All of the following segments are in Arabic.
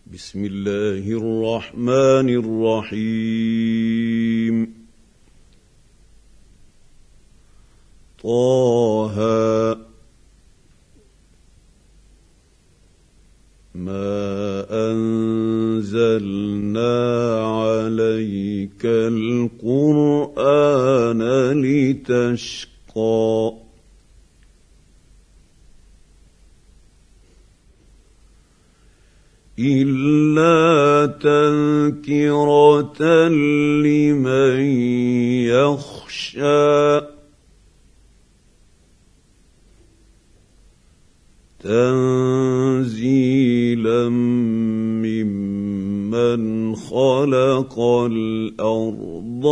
بسم الله الرحمن الرحيم طه ما أنزلنا عليك القرآن لتشقى إلا تذكرة لمن يخشى تنزيلا ممن خلق الأرض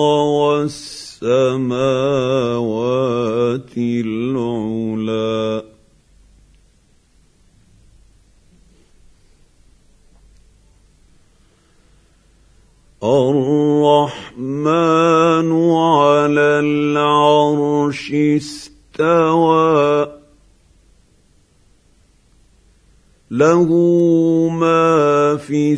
والسماوات العلى الرحمن على العرش استوى له ما في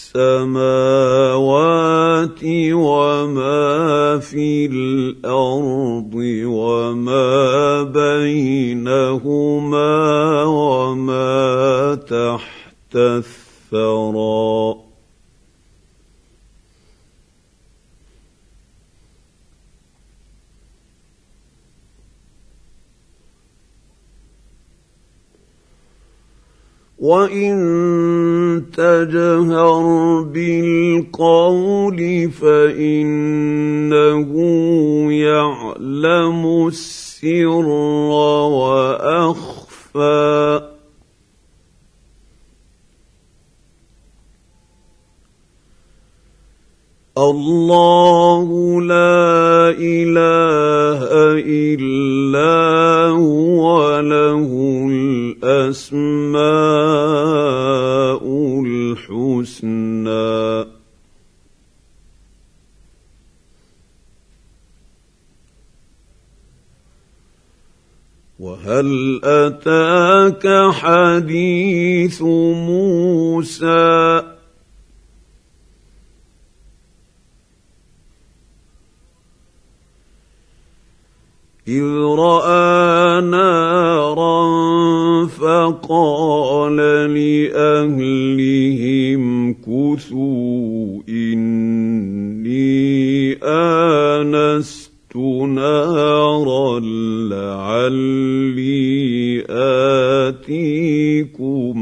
السماوات وما في الأرض وما بينهما وما تحت الثرى وَإِن تَجْهَرْ بِالْقَوْلِ فَإِنَّهُ يَعْلَمُ السِّرَّ وَأَخْفَى الله لا إله إلا هو له الأسماء الحسنى وهل أتاك حديث موسى إذ رأى نارا فقال لأهلهم كثوا إني آنست نارا لعلي آتيكم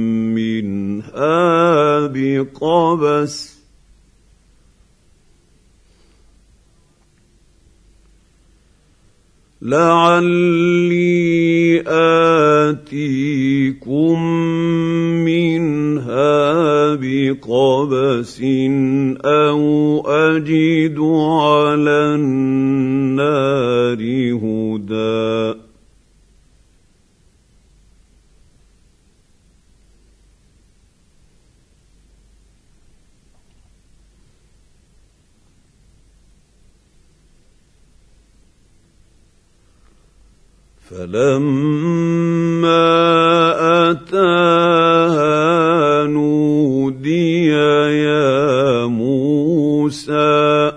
منها بقبس أو أجد على النار هدى فلما أتاها نودي يا موسى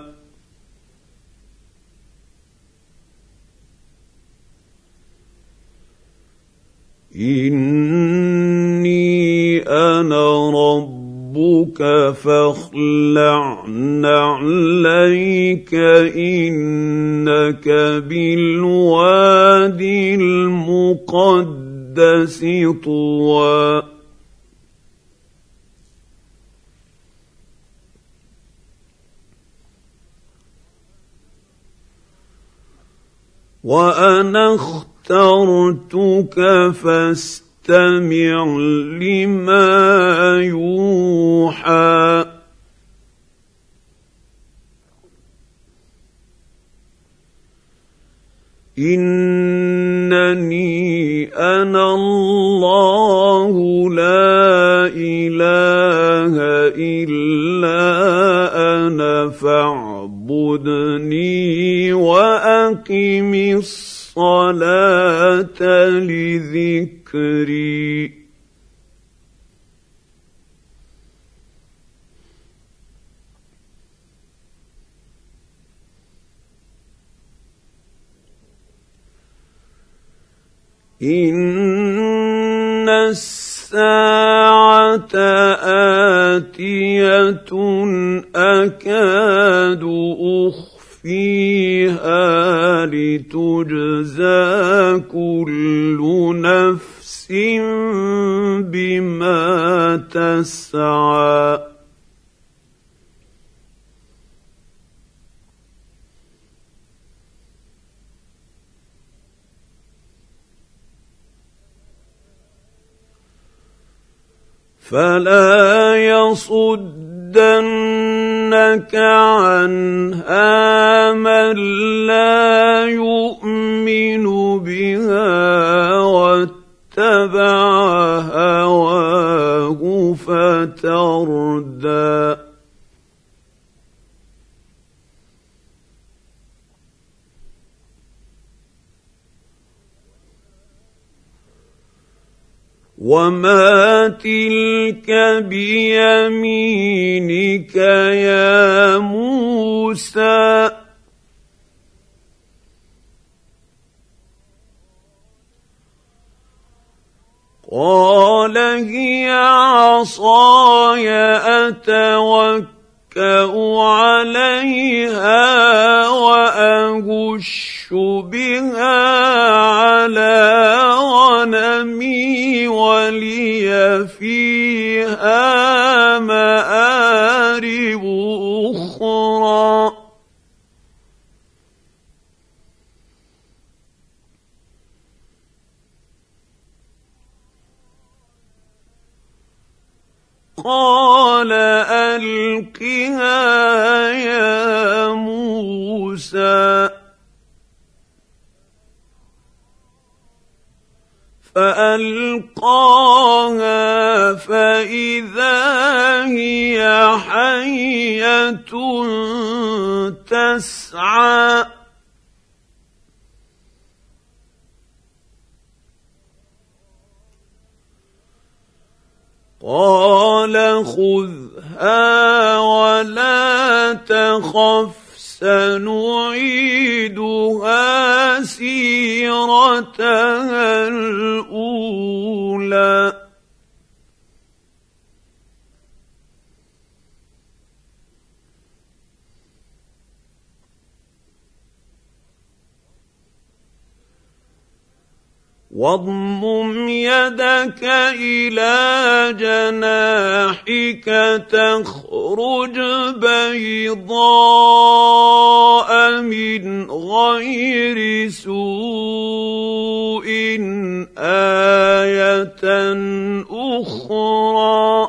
إني أنا ربك فاخلع نعليك إنك بالوادي المقدس طوى وأنا اخترتك فاستمع لما يوحى إنني أنا الله لا إله إلا أنا فاعبدني وأقم الصلاة لذكري إن الساعة آتية أكاد أخفيها لتجزى كل نفس بما تسعى فلا يصدنك عنها من لا يؤمن بها واتبع هواه فتردى وما تلك بيمينك يا موسى قال هي عصاي أتوكأ عليها وأهش بها على غنمي ولي فيها مآرب أخرى قال ألقها يا موسى فألقاها فإذا هي حية تسعى قال خذها ولا تخف سنعيدها سيرتها الأولى واضمم يدك إلى جناحك تخرج بيضاء من غير سوء آية أخرى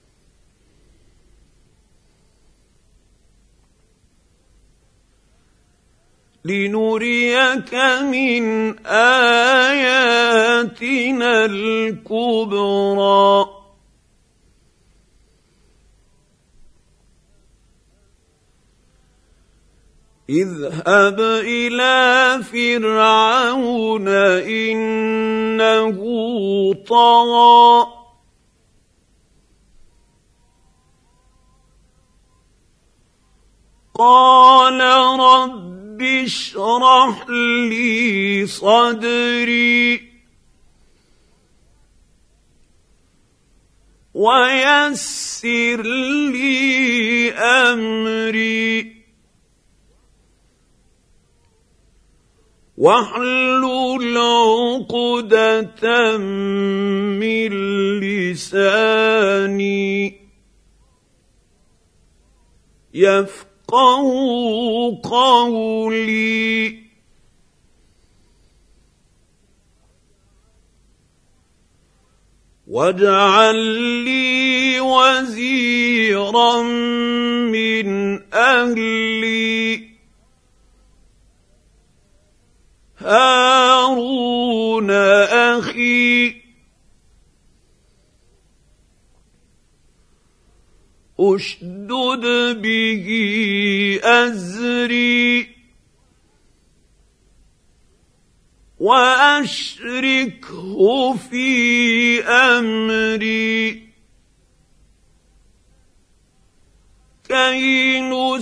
لنريك من آياتنا الكبرى اذهب إلى فرعون إنه طغى قال رب اشرح لي صدري ويسر لي أمري واحلل عقدة من لساني يفقهوا قولي واجعل لي وزيرا من أهلي هارون أخي أشدد به أزري وأشركه في أمري كي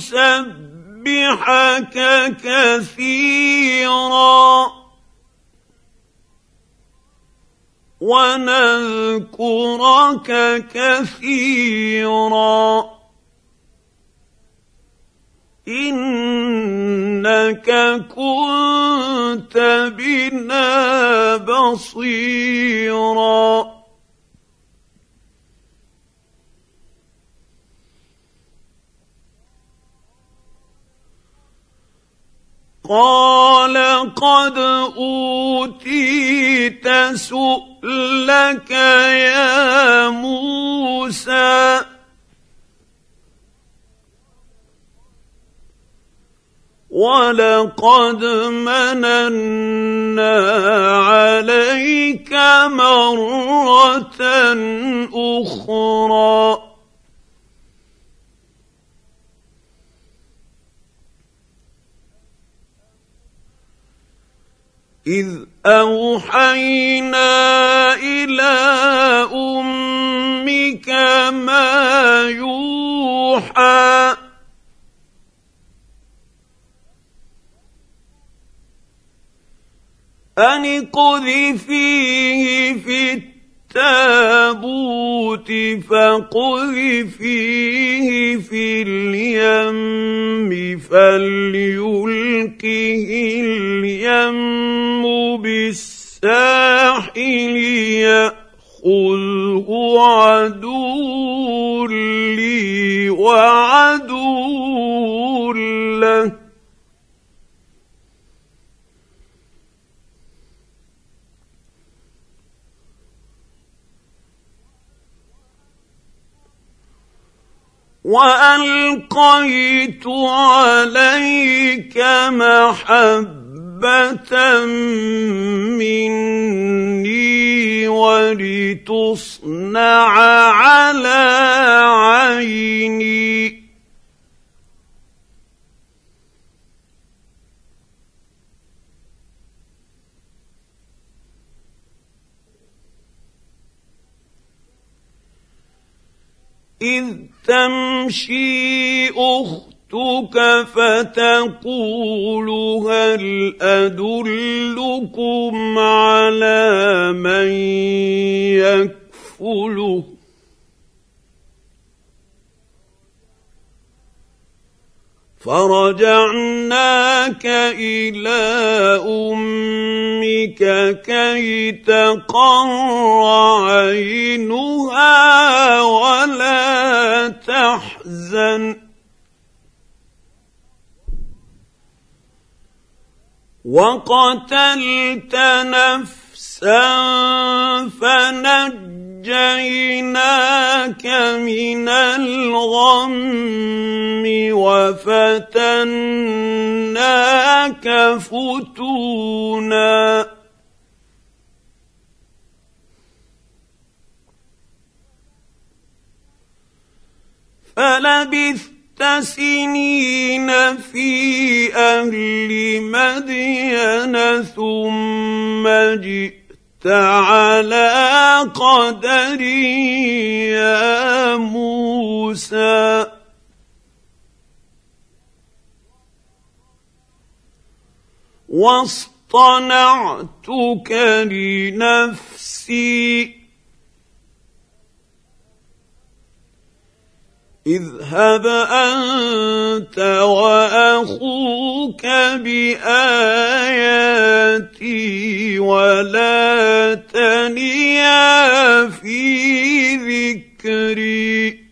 نسبحك كثيرا ونذكرك كثيرا إنك كنت بنا بصيرا قال قد أوتيت سؤلك يا موسى ولقد مننا عليك مرة أخرى إذ أوحينا إلى أمك ما يوحى أن اقذفيه في التابوت فاقذفيه في اليم فليلقه اليم بالساحل يأخذه عدو لي وعدو له وألقيت عليك محبة مني ولتصنع على عيني إذ تمشي أختك فتقول هل أدلكم على من يكفله فرجعناك إلى أمك كي تقر عينها ولا تحزن وقتلت نفسا فنجيناك من الغم وفتناك فتونا فلبثت سنين في أهل مدين ثم جئت على قدري يا موسى واصطنعتك لنفسي اذهب أنت وأخوك بآياتي ولا تنيا في ذكري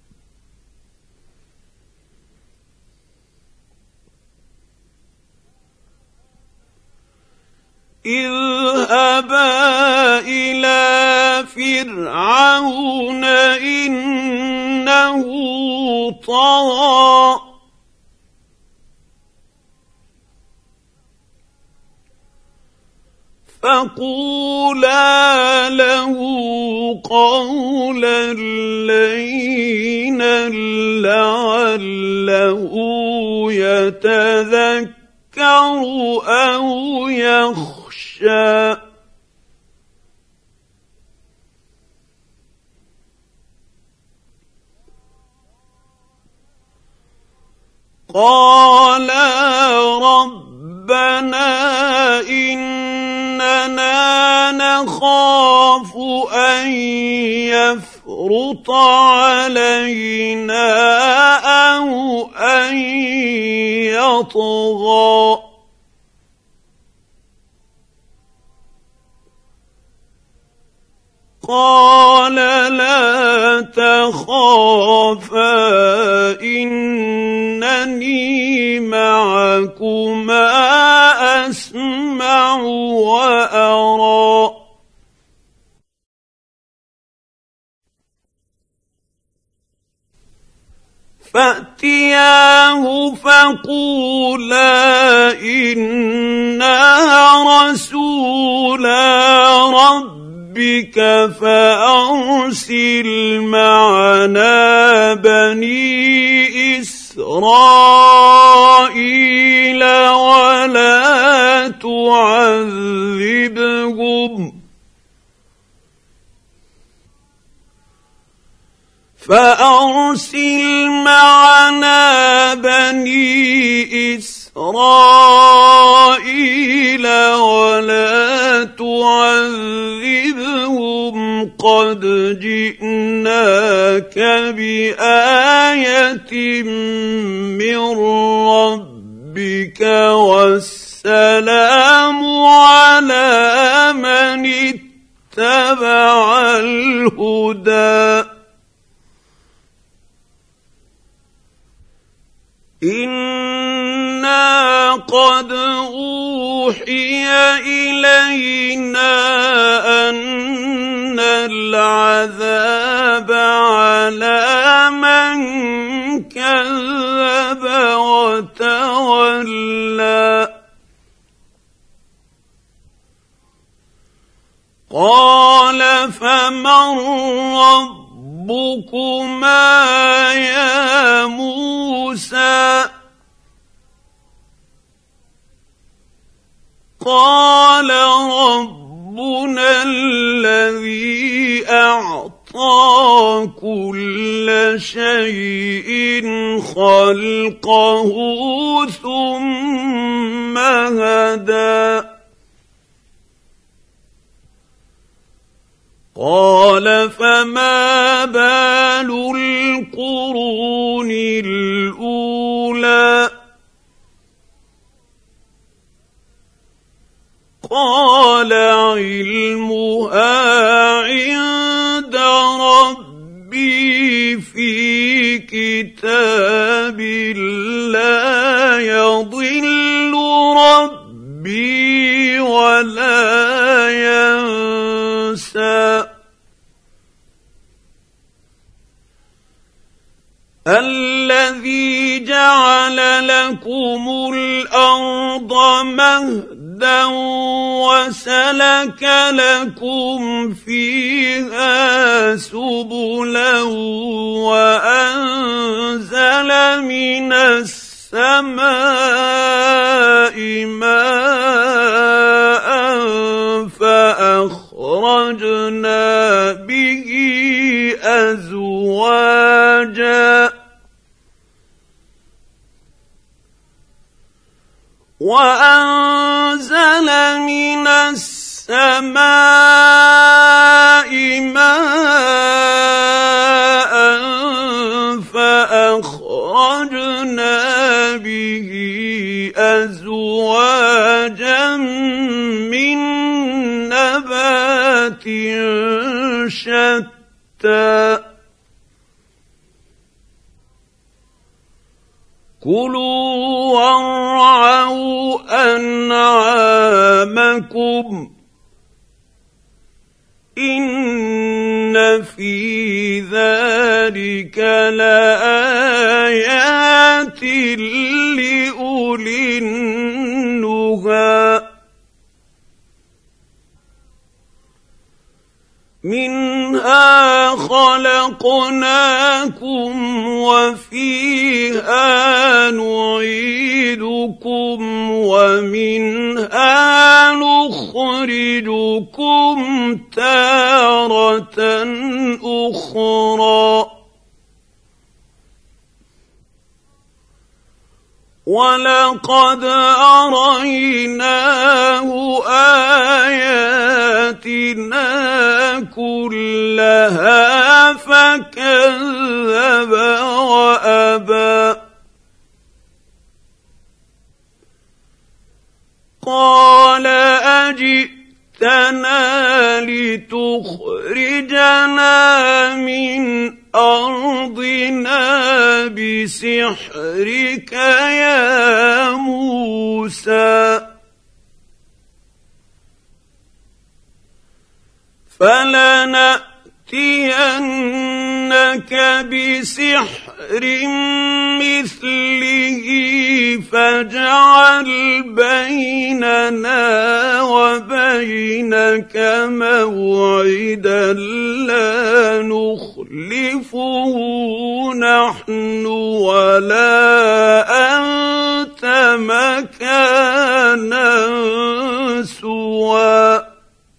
اذهبا إلى فرعون إنه طغى فقولا له قولا لينا لعله يتذكر أو يخشى قالا ربنا إننا إننا نخاف أن يفرط علينا أو أن يطغى قال لا تخافا إنني معكما أسمع وأرى فأتياه فقولا إنا رسولا ربك فأرسل معنا بني إسرائيل ولا تعذبهم فأرسل معنا بني إسرائيل ولا تعذبهم قد جئناك بآية من ربك والسلام على من اتبع الهدى إنا قد أوحي إلينا أن العذاب على من كذب وتولى قال فمن ربكما يا موسى قال ربنا الذي أعطى كل شيء خلقه ثم هدى قال فما بال القرون الأولى قال علمها عند ربي في كتاب لا يضل ربي ولا ينسى الذي جعل لكم الأرض مهدا وسلك لكم فيها سبلا وأنزل من السماء ماء فأخرجنا به أزواجا وأنزل من السماء ماء فأخرجنا به أزواجا من نبات شتى كلوا وارعوا أنعامكم إن في ذلك لآيات لأولي النهى منها خلقناكم وفيها نعيدكم ومنها نخرجكم تارة أخرى ولقد أريناه آياتنا كلها فكذب وأبى قال أجئتنا لتخرجنا من أرضنا بسحرك يا موسى فلنأتينك بسحر مثله فاجعل بيننا وبينك موعدا لا نخلفه نحن ولا أنت مكانا سوى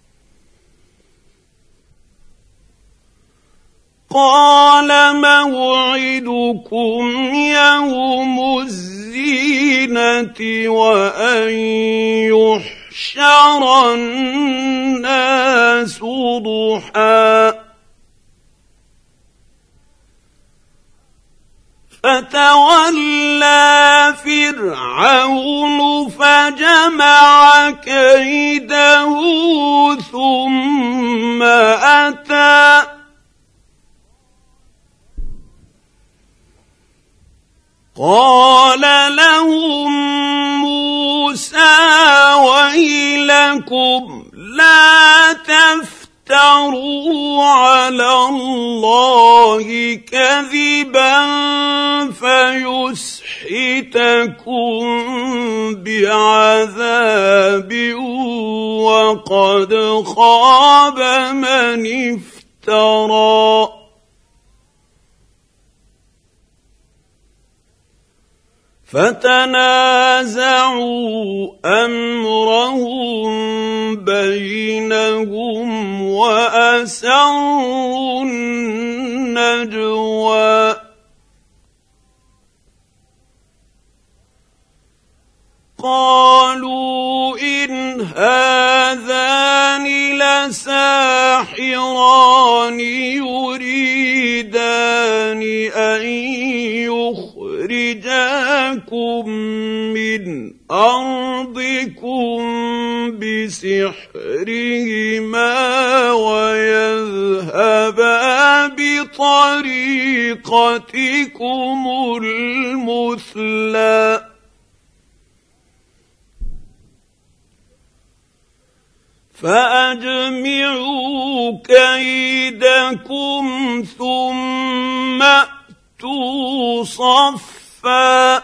قال موعدكم يوم الزينة وأن يحشر الناس ضحى فتولى فرعون فجمع كيده ثم أتى قال لهم موسى ويلكم لا تفتروا على الله كذبا فيسحتكم بعذاب وقد خاب من افترى فتنازعوا أمرهم بينهم وأسروا النجوى قالوا إن هذان لساحران يريدان أن يخرجاكم من أرضكم بسحرهما ويذهبا بطريقتكم المثلى فأجمعوا كيدكم ثم أتوا صفا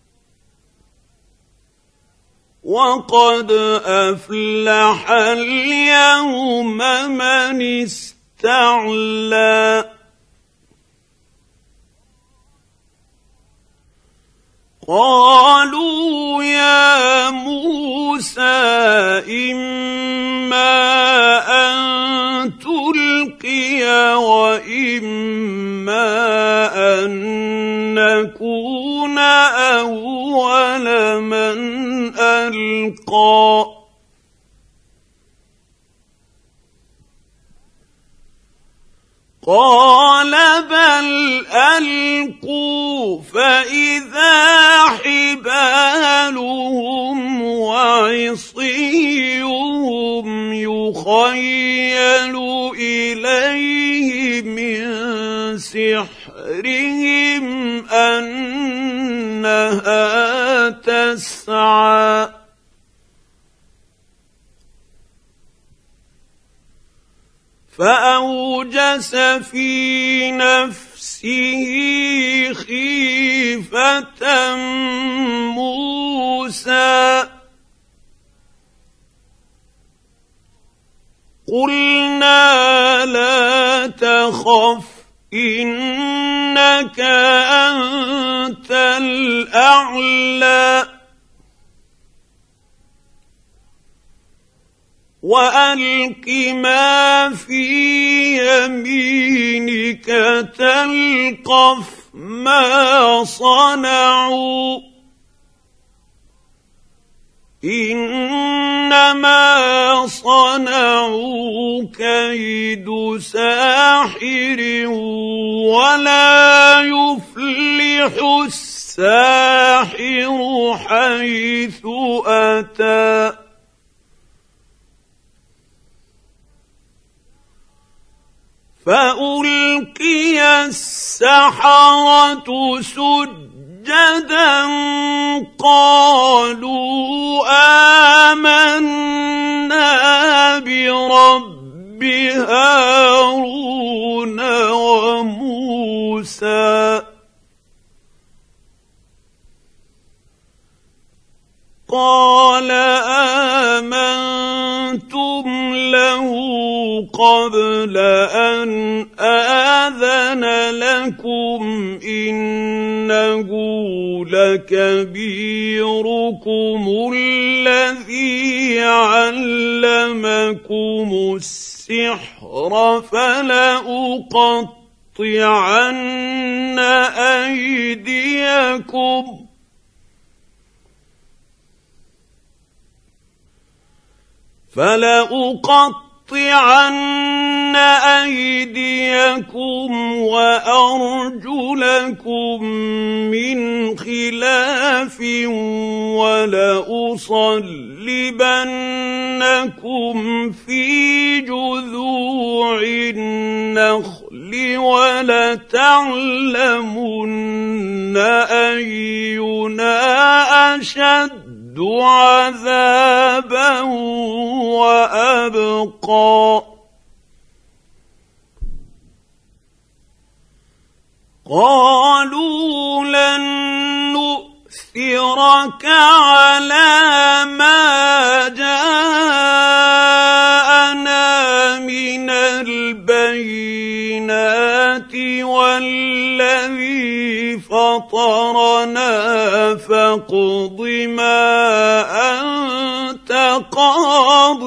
وقد أفلح اليوم من استعلى قالوا يا موسى إما أن تلقي وإما أن نكون أول من ألقى قال بل ألقوا فإذا حبالهم وعصيهم يخيل إليه من سحرهم أنها تسعى فأوجس في نفسه خيفة موسى قلنا لا تخف إنك أنت الأعلى وألق ما في يمينك تلقف ما صنعوا إنما صنعوا كيد ساحر ولا يفلح الساحر حيث أتى فألقي السحرة سجدا قالوا آمنا برب هارون وموسى قال آمنتم له قبل أن آذن لكم إنه لكبيركم الذي علمكم السحر فلأقطعن أيديكم وأرجلكم من خلاف ولأصلبنكم في جذوع النخل ولتعلمن أينا أشد عذابا وأبقى قالوا لن نؤثرك على ما جاءنا من البينات والذي فطرنا فاقض ما أنت قاض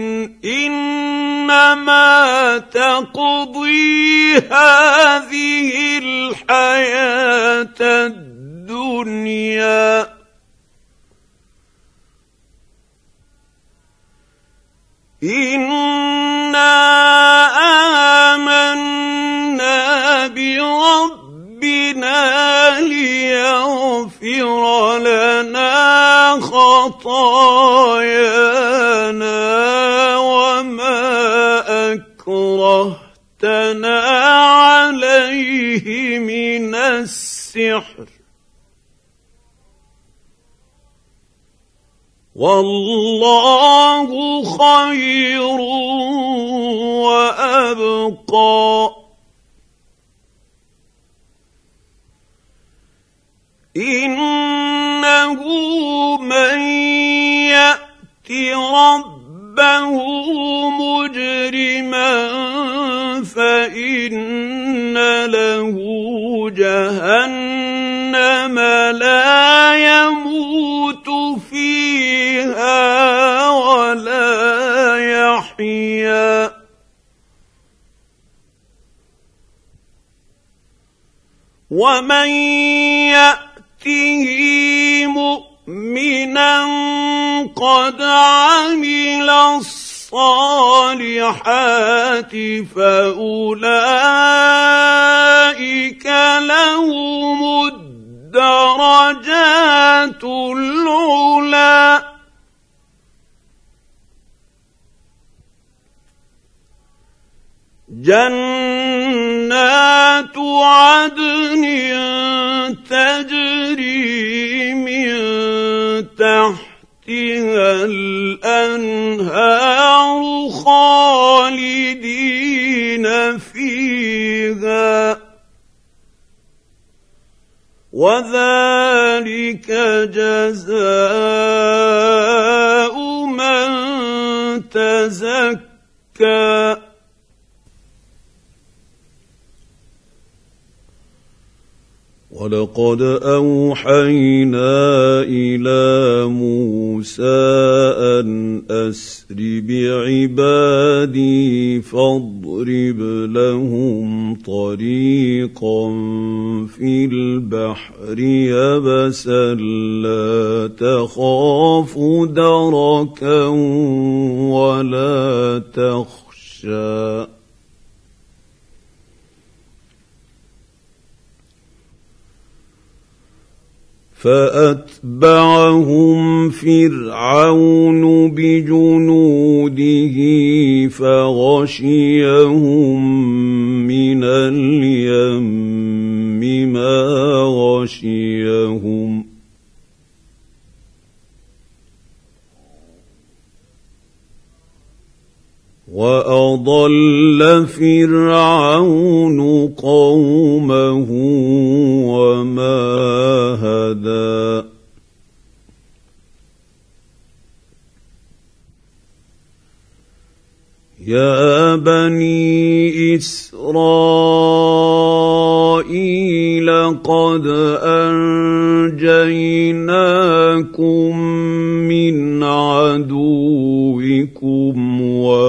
إنما تقضي هذه الحياة الدنيا إنا آمنا بربنا ليغفر لنا خطايانا وما أكرهتنا عليه من السحر والله خير وأبقى إنه من يأت ربه مجرما فإن له جهنم لا يموت فيها ولا يحيا ومن يأته مؤمنا قد عمل الصالحات فأولئك لهم الدرجات العلى جنات عدن تجري من تحتها الأنهار خالدين فيها وذلك جزاء من تزكى ولقد أوحينا إلى موسى أن أسر بعبادي فاضرب لهم طريقا في البحر يبسا لا تخاف دركا ولا تخشى فأتبعهم فرعون بجنوده فغشيهم من اليم ما غشيهم وأضل فرعون قومه وما هدى يا بني إسرائيل قد أنجيناكم من عدوكم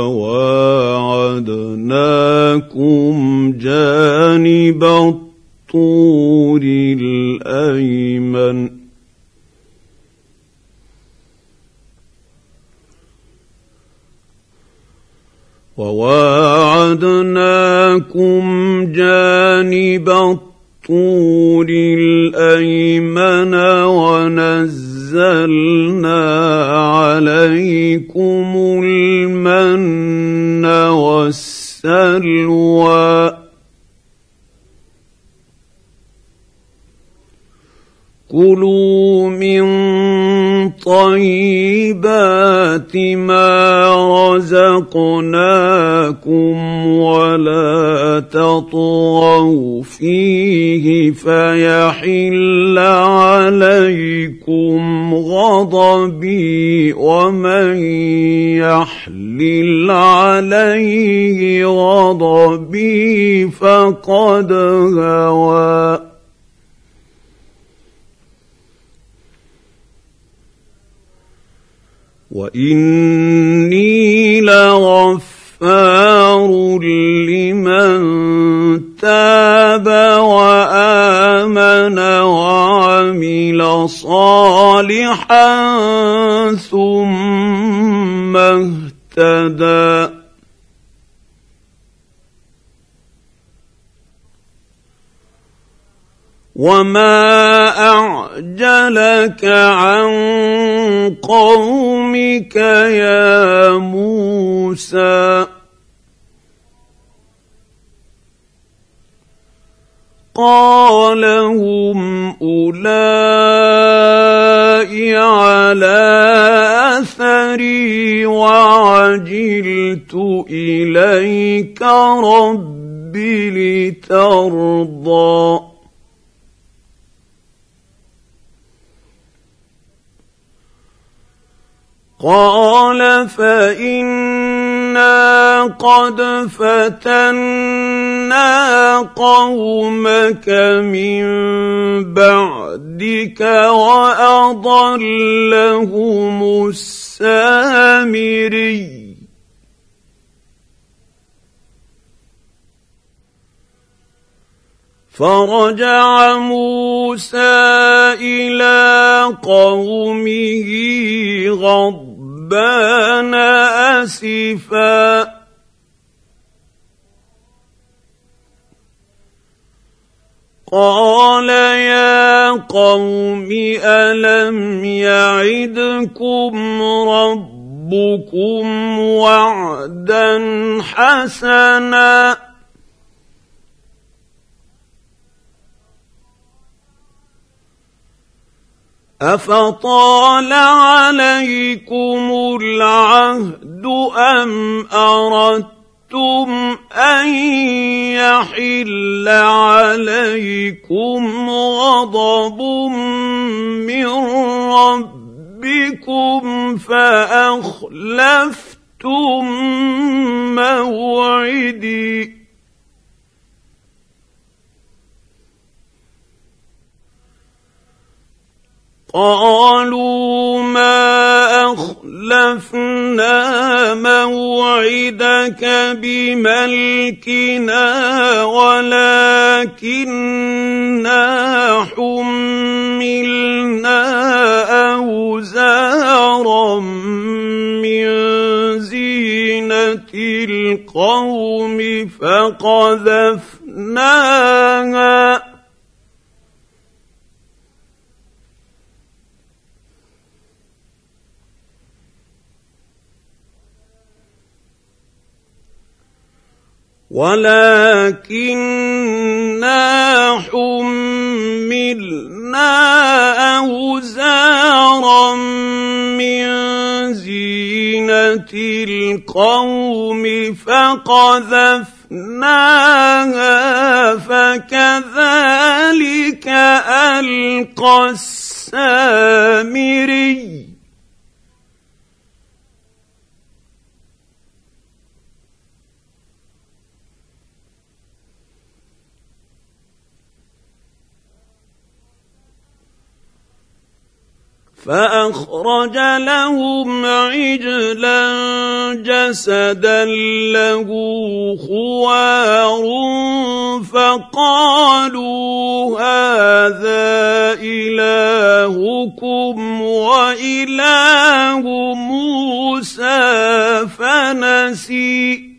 وواعدناكم جانب الطور الأيمن الطور الأيمن ونزلنا عليكم المن والسلوى كلوا من طيبات ما رزقناكم ولا تطغوا فيه فيحل عليكم غضبي ومن يحلل عليه غضبي فقد هوى وإني لغفار لمن تاب وآمن وعمل صالحا ثم اهتدى وما أعجلك عن قومك يا موسى قال هم أولئك على أثري وعجلت إليك رب لترضى قال فإنا قد فتنا قومك من بعدك وأضلهم السامري فرجع موسى إلى قومه غضبان أسفا قال يا قوم ألم يعدكم ربكم وعدا حسنا أفطال عليكم العهد أم أردتم أن يحل عليكم غضب من ربكم فأخلفتم موعدي قالوا ما أخلفنا موعدك بملكنا ولكننا حملنا أوزارا من زينة القوم فقذفناها أوزارا من زينة القوم فقذفناها فكذلك ألقى السامري فأخرج لهم عجلا جسدا له خوار فقالوا هذا إلهكم وإله موسى فنسي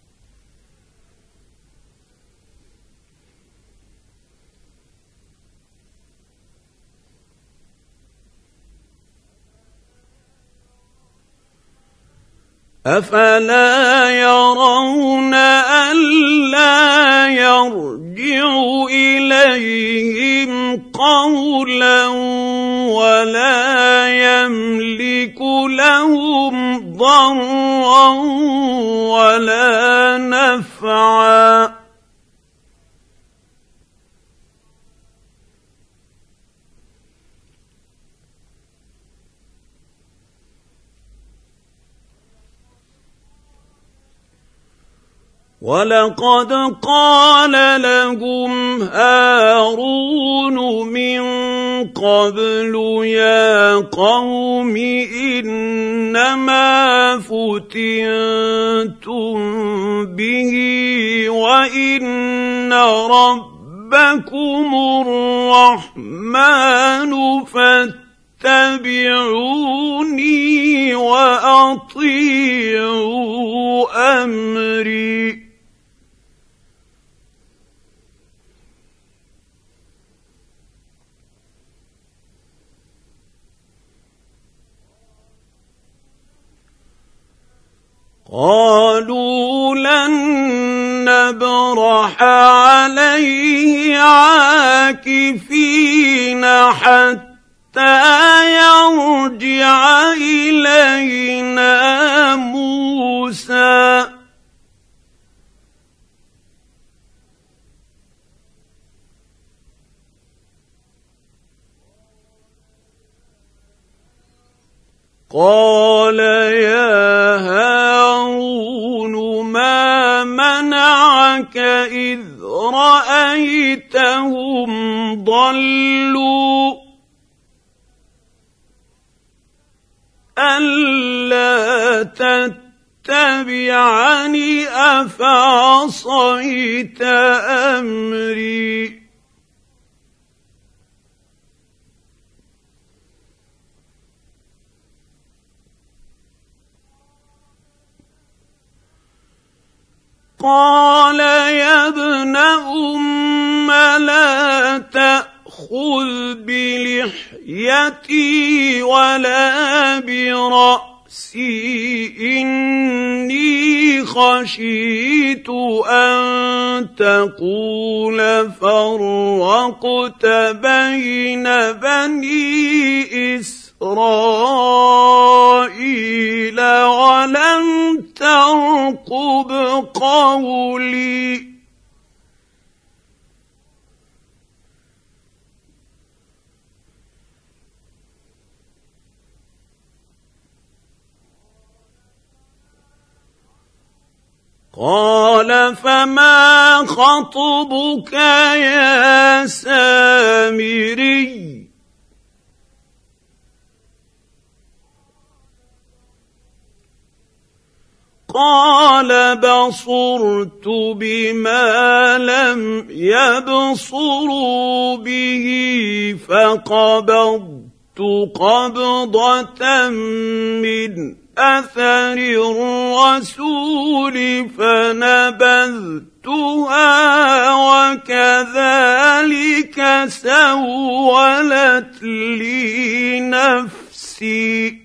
أفلا يرون ألا يرجع إليهم قولا ولا يملك لهم ضرا ولا نفعا ولقد قال لهم هارون من قبل يا قوم إنما فتنتم به وإن ربكم الرحمن فاتبعوني وأطيعوا أمري قالوا لن نبرح عليه عاكفين حتى يرجع إلينا موسى قال يا هارون ما منعك إذ رأيتهم ضلوا ألا تتبعني أفعصيت أمري قال يا ابن أم لا تأخذ بلحيتي ولا برأسي إني خشيت أن تقول فرقت بين بني إسرائيل ولم ترقب قولي قال فما خطبك يا سامري قال بصرت بما لم يبصروا به فقبضت قبضة من أثر الرسول فنبذتها وكذلك سولت لي نفسي.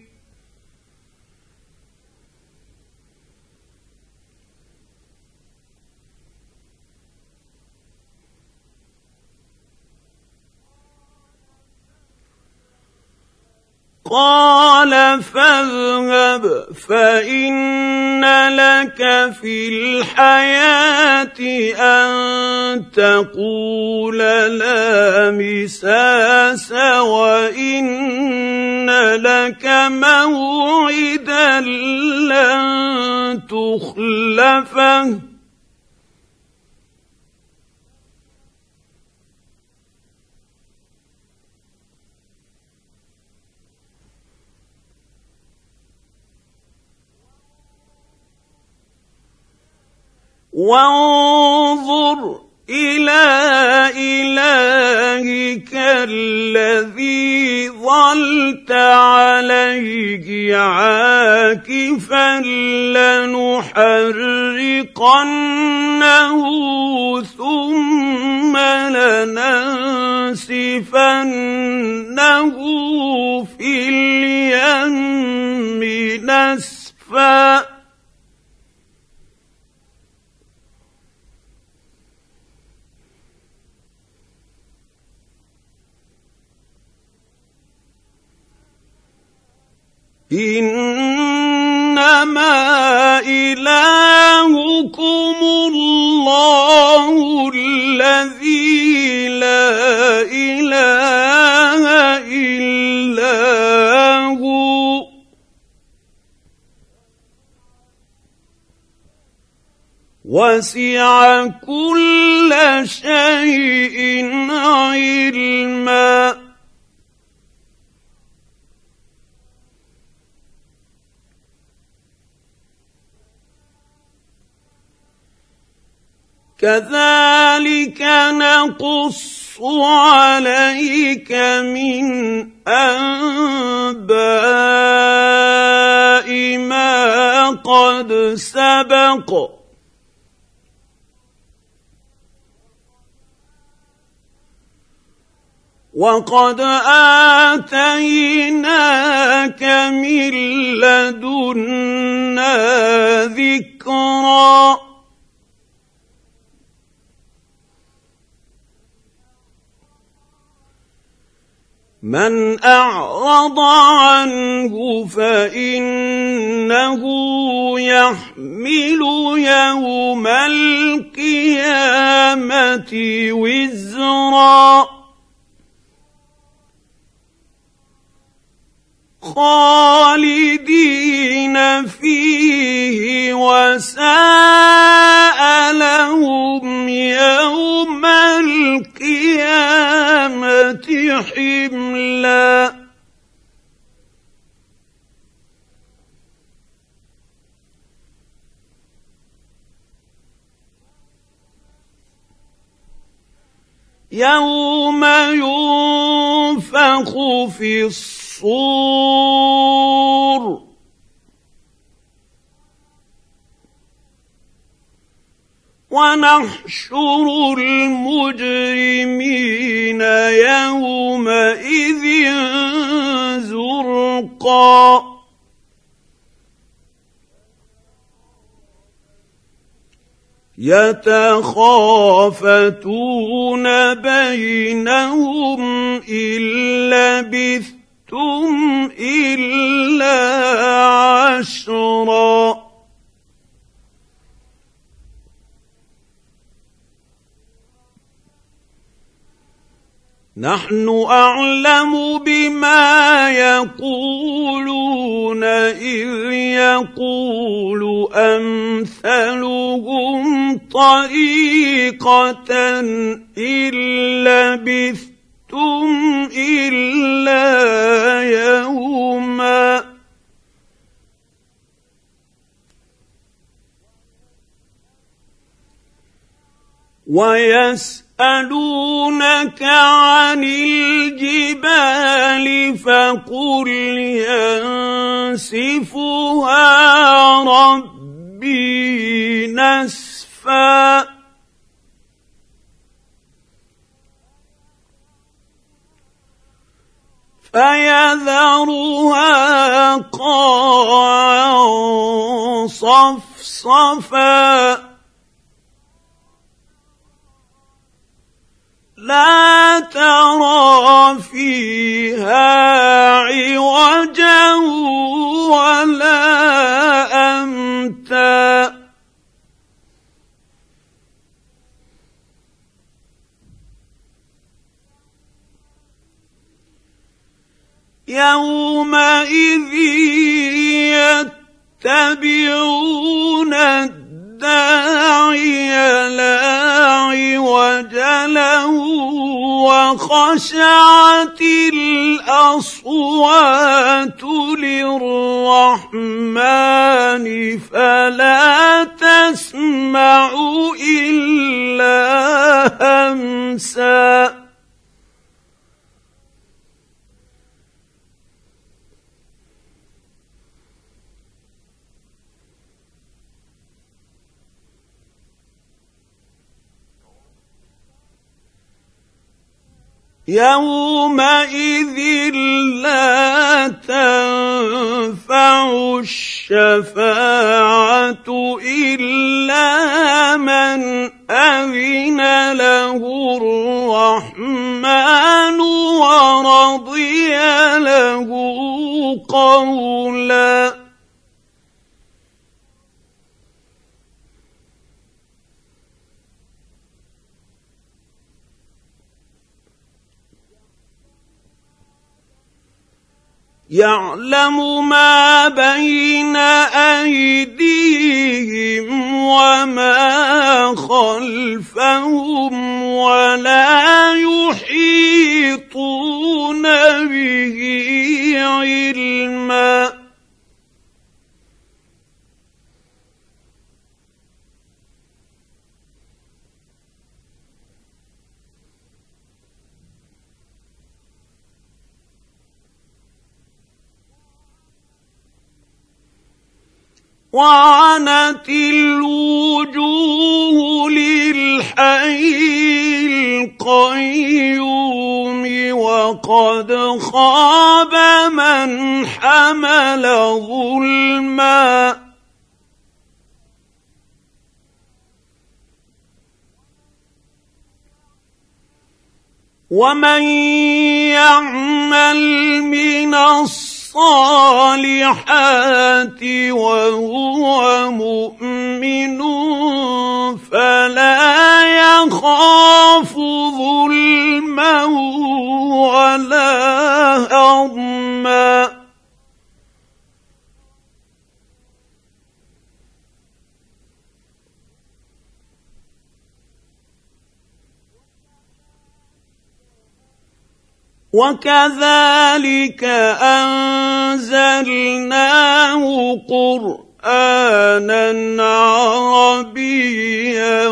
قال فاذهب فإن لك في الحياة أن تقول لا مساس وإن لك موعدا لن تخلفه وانظر إلى إلهك الذي ظلت عليه عاكفا لنحرقنه ثم لننسفنه في اليم نسفا. إنما إلهكم الله الذي لا إله إلا هو وسع كل شيء علما. كذلك نقص عليك من أنباء ما قد سبق وقد آتيناك من لدنا ذكرا. من أعرض عنه فإنه يحمل يوم القيامة وزرا خالدين فيه وساء لهم يوم القيامة حملا. يوم ينفخ في الصور ونحشر المجرمين يومئذ زرقا يتخافتون بينهم إن لبثتم إلا عشرا. نحن أعلم بما يقولون إذ يقول أمثلهم طريقة إن لبثتم إلا يوما ويسألونك عن الجبال فقل ينسفها ربي نسفا فيذرها قاعا صفصفا لا ترى فيها عوجا ولا أمتا يومئذ يتبعون الداعي لا عوج له وخشعت الأصوات للرحمن فلا تسمع إلا همسا يومئذ لا تنفع الشفاعة إلا من أذن له الرحمن ورضي له قولا يعلم ما بين أيديهم وما خلفهم ولا يحيطون به علما وعنت الوجوه للحي القيوم وقد خاب من حمل ظلما ومن يعمل من الصالحات وهو مؤمن فلا يخاف ظلما ولا هضما وكذلك أنزلناه قرآنا عربيا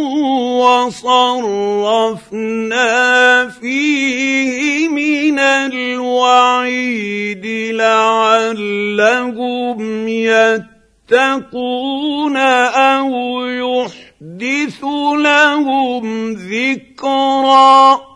وصرفنا فيه من الوعيد لعلهم يتقون أو يحدث لهم ذكرا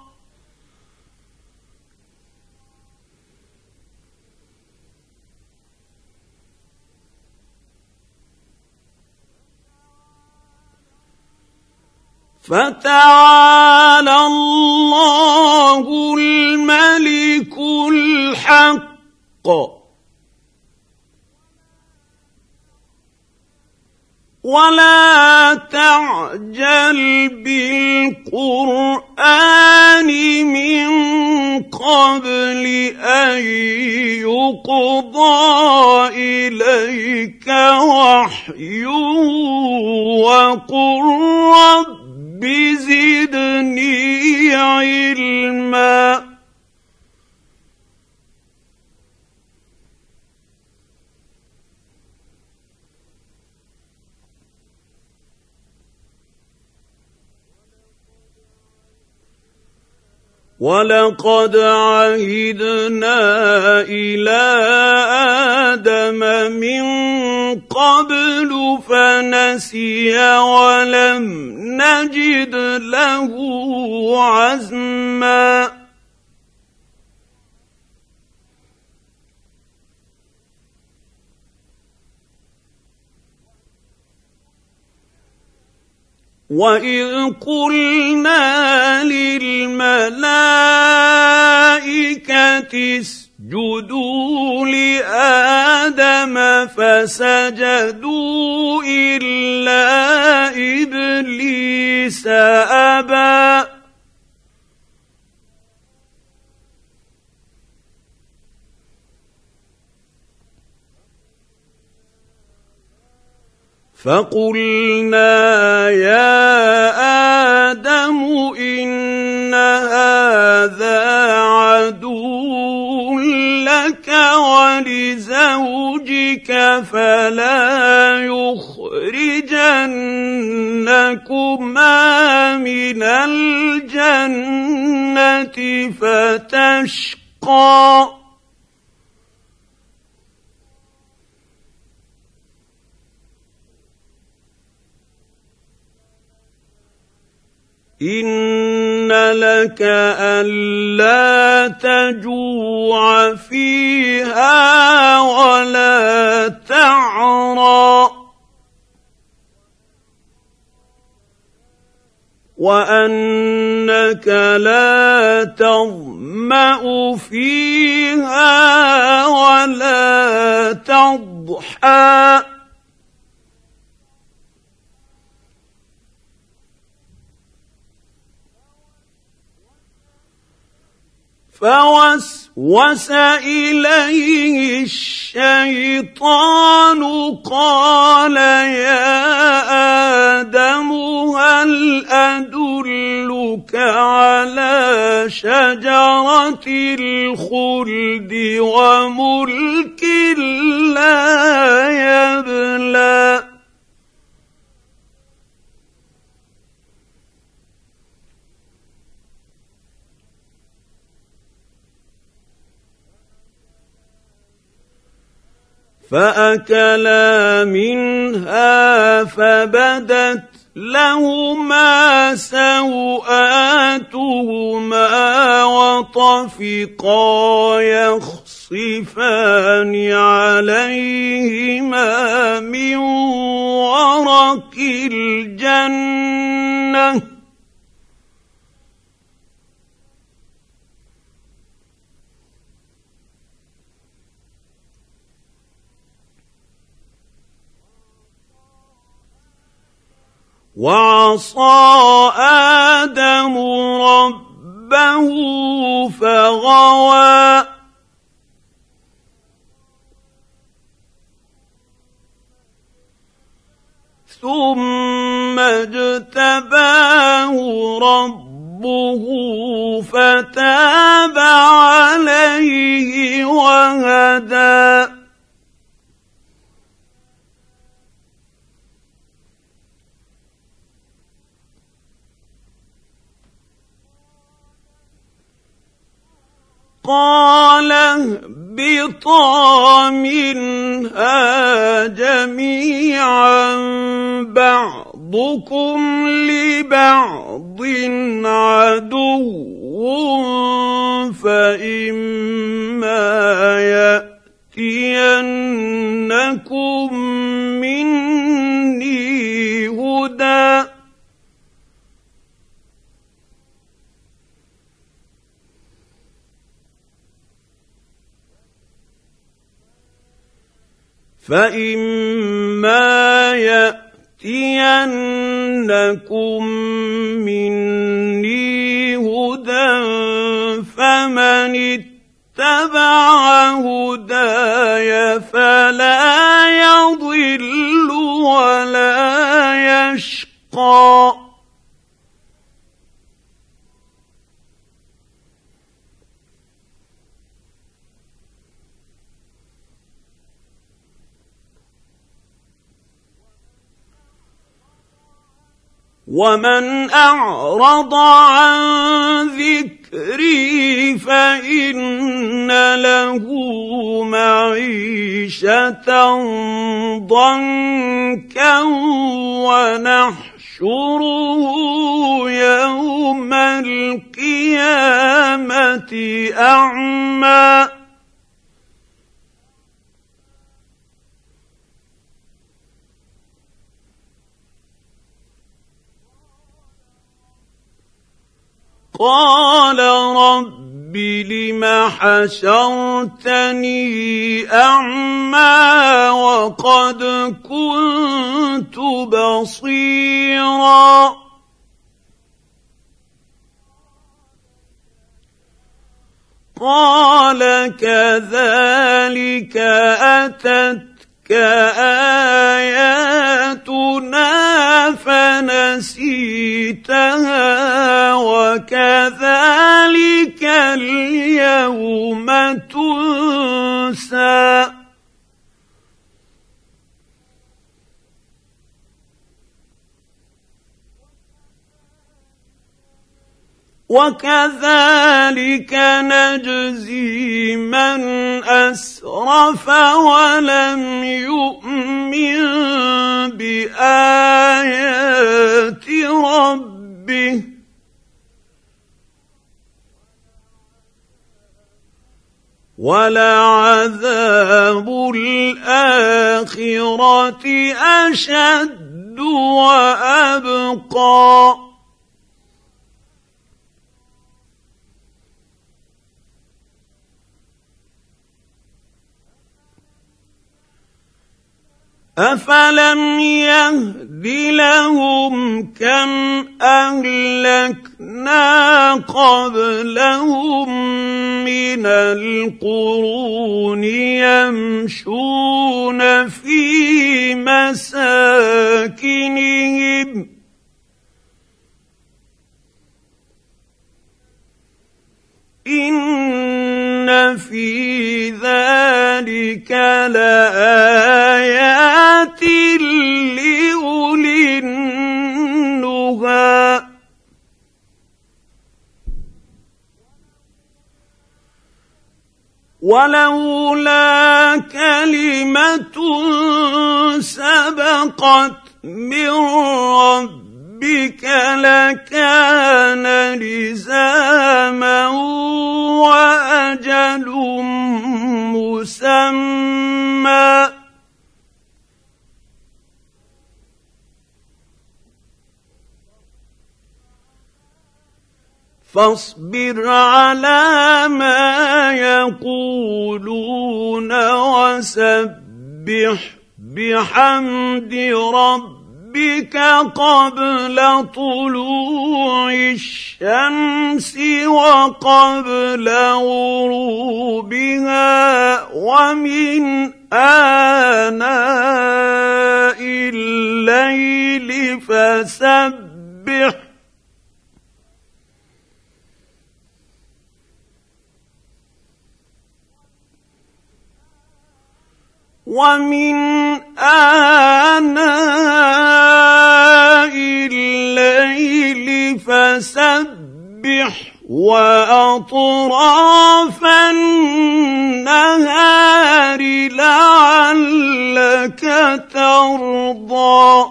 فتعالى الله الملك الحق ولا تعجل بالقرآن من قبل أن يقضى إليك وحيه وقل رب زدني علما ولقد عهدنا إلى آدم من قبل فنسي ولم نجد له عزما وَإِذْ قُلْنَا لِلْمَلَائِكَةِ اسْجُدُوا لِآدَمَ فَسَجَدُوا إِلَّا إِبْلِيسَ أَبَى فَقُلْنَا يَا آدَمُ إِنَّ هَٰذَا عَدُوٌّ لَّكَ وَلِزَوْجِكَ فَلَا يُخْرِجَنَّكُمَا مِنَ الْجَنَّةِ فَتَشْقَىٰ إِنَّ لَكَ أَلَّا تَجُوعَ فِيهَا وَلَا تَعْرَىٰ وَأَنَّكَ لَا تَظْمَأُ فِيهَا وَلَا تَضْحَىٰ فَوَسْوَسَ إِلَيْهِ الشَّيْطَانُ قَالَ يَا آدَمُ هَلْ أَدُلُّكَ عَلَىٰ شَجَرَةِ الْخُلْدِ وَمُلْكٍ لَّا يَبْلَىٰ فَأَكَلَا مِنْهَا فَبَدَتْ لَهُمَا سَوْآتُهُمَا وَطَفِقَا يَخْصِفَانِ عَلَيْهِمَا مِن وَرَقِ الْجَنَّةِ وَعَصَىٰ آدَمُ رَبَّهُ فَغَوَىٰ ثُمَّ اجْتَبَاهُ رَبُّهُ فَتَابَ عَلَيْهِ وَهَدَىٰ قَالَ اهْبِطَا مِنْهَا جَمِيعًا بَعْضُكُمْ لِبَعْضٍ عَدُوٌّ فَإِمَّا يَأْتِيَنَّكُم مِّنِّي هُدًى فَمَنِ اتَّبَعَ هُدَايَ فَلَا يَضِلُّ وَلَا يَشْقَىٰ ومن أعرض عن ذكري فإن له معيشة ضنكا ونحشره يوم القيامة أعمى قال رب لم حشرتني أعمى وقد كنت بصيرا قال كذلك أتتك آياتنا فنسيتها وكذلك اليوم تنسى وكذلك نجزي من أسرف ولم يؤمن بآيات ربه ولعذاب الآخرة أشد وأبقى أفلم يهد لهم كم أهلكنا قبلهم من القرون يمشون في مساكنهم إن في ذلك لآيات لأولي النهى ولولا كلمة سبقت من ربك لكان لزاما وأجل مسمى فاصبر على ما يقولون وسبح بحمد ربك قبل طلوع الشمس وقبل غروبها ومن آناء الليل فسبح ومن آناء الليل فسبح وأطراف النهار لعلك ترضى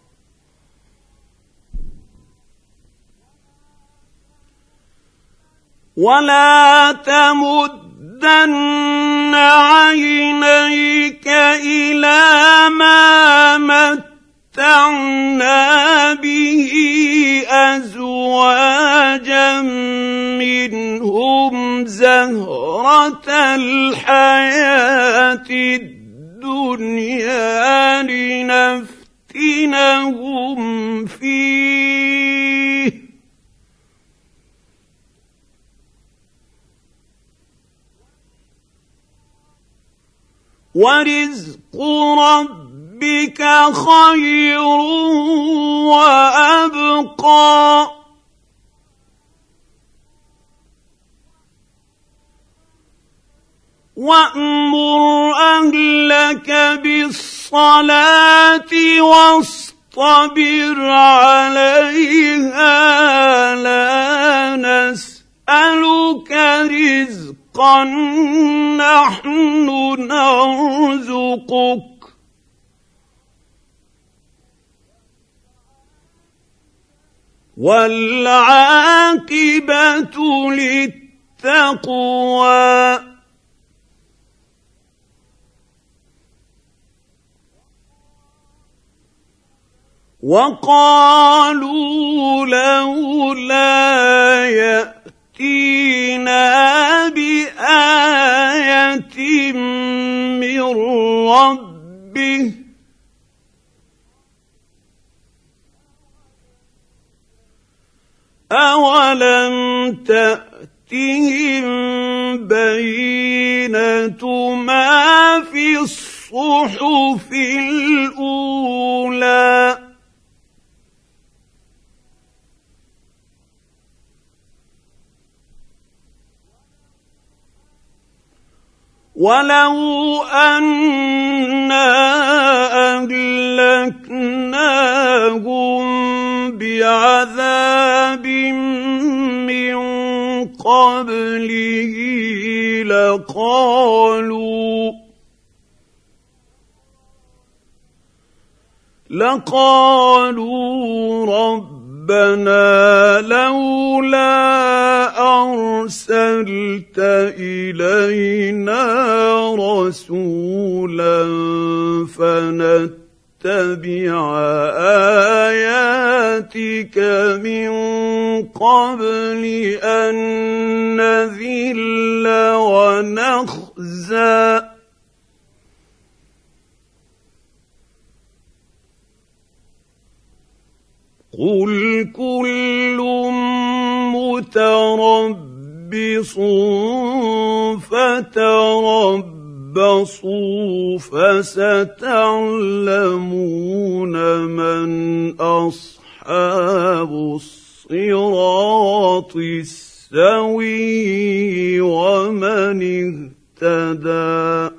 ولا تمدن عينيك إلى ما متعنا به أزواجا منهم زهرة الحياة الدنيا لنفتنهم فيه ورزق ربك خير وأبقى وأمر أهلك بالصلاة واصطبر فاصطبر عليها لا نسألك رزقا نحن نرزقك والعاقبة للتقوى وقالوا لولا يأتينا بآية من ربه أولم تأتهم بينة ما في الصحف الأولى ولو أنا أهلكناهم بعذاب من قبله لقالوا ربنا لولا أرسلت إلينا رسولا فنتبع آياتك من قبل أن نذل ونخزى قل كل متربص فتربصوا فستعلمون من أصحاب الصراط السوي ومن اهتدى